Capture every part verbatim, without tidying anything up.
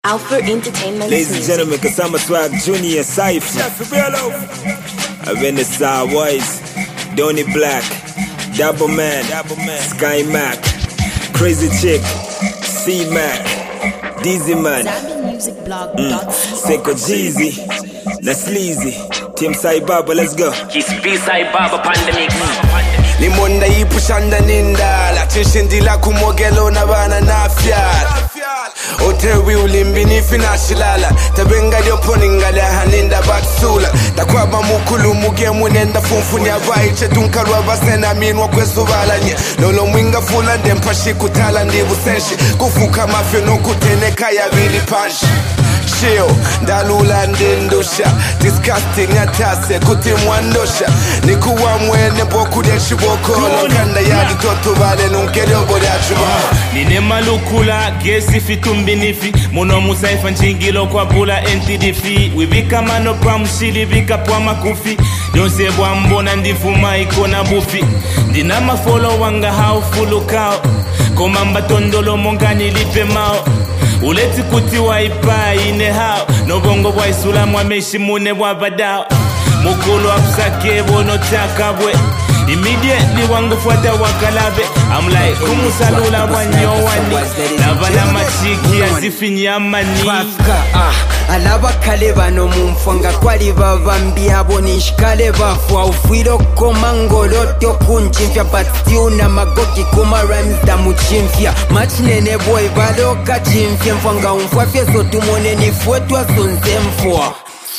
Alpha Entertainment. Ladies and gentlemen, Kasama Swag Junior Cypher. I've been the Side Boys, Donny Black, Double Man, Sky Mac, Crazy Chick, C Mac, Dizzy Man, mm. Seko Jeezy, na Sleazy, Team Sai Baba, let's go. He's B Sai Baba Pandemic. Limonda yipushanda nindala Chishindila kumogelo na bana nafyala Otewi ulimbini finashilala Tabenga dioponi ngale haninda batsula Takwaba mukulu muge munenda funfuni abaiche Tunkarwa basena minwa kwesu balanye Lolo mwinga fula dempashi kutala ndivu senshi Kufuka mafyo no kuteneka ya vili panshi Shio, dalula ndendosha Disgusting atase kutimwandosha Nikuwa mwene boku denshi boko Nokanda yadi toto vale nunkerio bode achuba Nine malukula, gesi fitumbinifi Muno musaifa njingilo kwa bula entidifi Wibika mano pa mshili, bika pwa makufi Yonse bwambona ndifuma ikona bufi Ndina mafolo wanga hao fulu kao Komamba tondolo mongani lipe mao Uleti kuti waipa ine hao Nobongo bwa isulamu wameshi mune wabadao Mukulu apsake bono takabwe Immediately wangu fuata wakalabe I'm like kumusalula wanyowani Nabana machiki azifini amani Wafka ah Alaba kale bano mumfanga Kwali babambi habo nishkale bafwa Ufwilo komangoloto kunchimfya But still na magoki kuma rhymes da muchimfya Match nene boy baloka chimfya Mfanga umfwafya so tumone nifwetwa sunze mfwa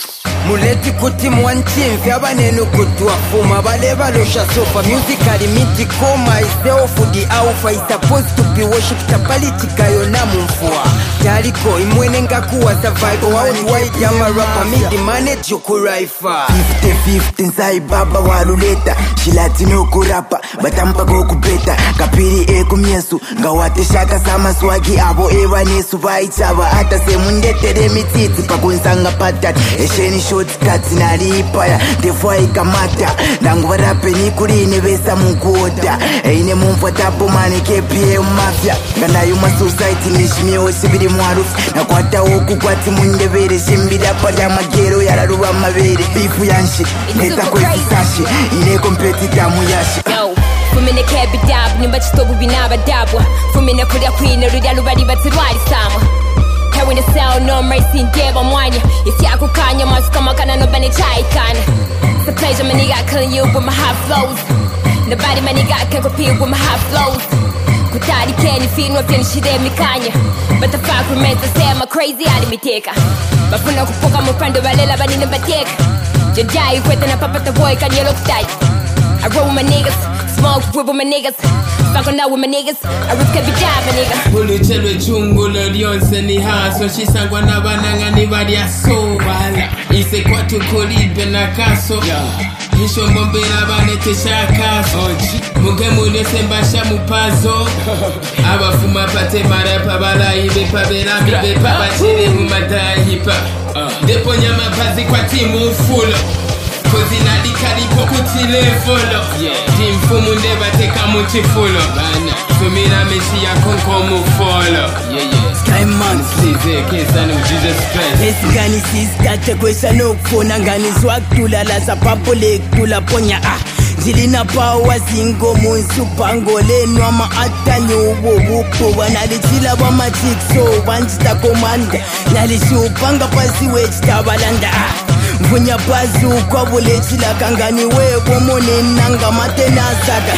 Muleti kuti mwanchimfi abanenu kutua fuma Bale balosha sofa musically miti koma Myself the alpha is supposed to be worshipped Tapalitika yona mumfua Taliko imwene ngakuwa survive Out white yama rapper midi manage yokuraifa fifty fifty nsai baba waluleta Shilati no kurapa batampa go kubeta Kapiri eku myesu ngawate shaka sama swagi Abo ewa nesu vaichava Ata se mundetere mititi pakunsanga patat Esheni short cuts nali ipaya Defwa ikamata Nangu warape nikuri inebesa mkuota Eine mumfa tapo mani K P M mafia Gana yuma society nishimi osibiri mwarufi Na kwata oku kwati mundebere Shimbida pada magero yararuwa mabere Bifu yanshi, neta kwezi sashi Ine kompetita muyashi Yo, fumine kebi dabu Nimba chistobu binaba dabwa Fumine kuria kwine Rudia lubari batirwari samwa Hearing the sound, no mercy, ndeba mwanya If yaku kanya, masuka makana no bane chai kana It's a pleasure, my nigga, killing you with my hot flows Nobody, my nigga, can compete with my hot flows Kutari keni, feel no finish shide mikanya But the fact remains the same, I'm crazy, adi miteka Bafuna kupoka mupando, balela bani nabateka Jajai, kweta na papata boy, can you look tight I roll with my niggas, smoke with my niggas Fuck on out with my niggas, I rip kebi job my nigga Bulu chelwe chungulo lionse ni haso Shisangwa na bananga ni badi aso Wala, ise kwa tukolibe na kaso Nisho mbombela banete shakaso Muge mune sembasha mupazo Abafuma pate marapa bala ibe pabela mibe pabachile mumata hipa Depo nyama pazi kwa timu fulo Kozi nadi kalipo kutile folo Timfumu ndeba teka muchi fulo Sumina meshi ya konko mu folo Sky man Size kesa no Jesus Christ Esi gani sistate kwesa no kufona Ngani swag tula la sapapo leg tula ponya ah Jilina pawa zingo munsu pango Lenu ama ata nyubo wupo Wanalichila wa matikso Wanjita komanda Nalishupanga pasi wechita balanda ah Mfunya bazu kwa bulechila kangani webo mone nanga matena saka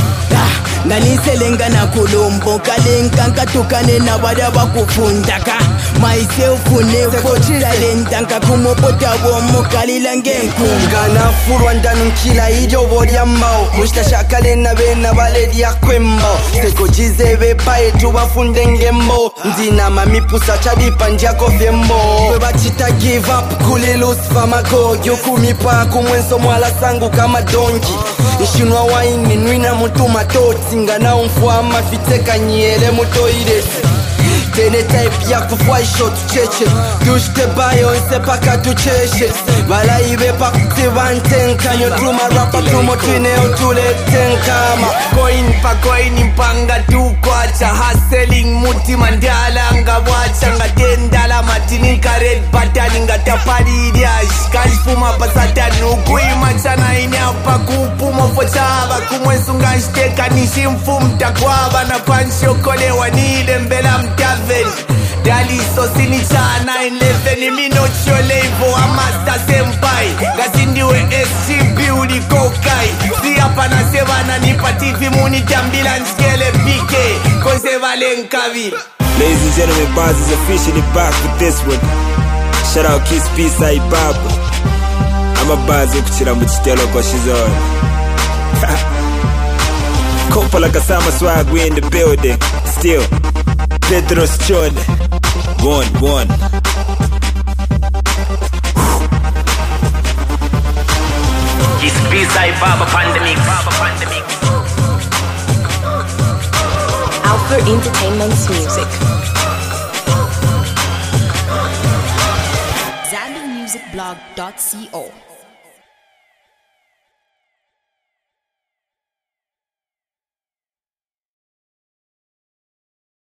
Ah, nganiselenga na kulombo kalenka nkatukane na bada bakufundaka Myself unefo talenta nkakumopota bomo kalila ngenku Ngana furwa ndanu nkila ijo bori ambao Mushtashakale na bena baledi ya kwembo Seko jizebe pae tubafunde ngembo Ndina mamipusa chadipa njako fembo Weba chita give up kuli loose famako Yokumipa kumwenso mwala sangu kama donki Nishinwa waini nwina mutu matoti Ngana umfuama fiteka nyele muto iresi Tene type ya kufwa isho tucheche Dushte bayo nse paka tucheche Bala ibe pa kutivantenka Nyo truma rapa tumo twine utule tenkama Coin pa coin impanga tu kwacha Hustling muti mandala nga wacha Nga dendala red button ngatapalidyash kanifuma pasatanu kuimachana inyapa kupuma fochava kumwesunganshiteka nishimfumta kwava napanshokolewa nile mbela mtaveni daliso sinichana eleven minocholeivo amasta senpai ngasindiwe S G B ulikokai siyapa nasevana nipativi munitambila nskele pike kose vale nkavili. Ladies and gentlemen, Bars is officially back with this one. Shout out Kiss B-Side Baba. I'm a Bars ukuchira muchitelo kwa shizon. Kopa like a summer swag, we in the building. Still, Pedro's Chon. One, one. Kiss B-Side Baba Pandemic. Baba Pandemic. Alpha Entertainment's music. Zambian Music Blog dot co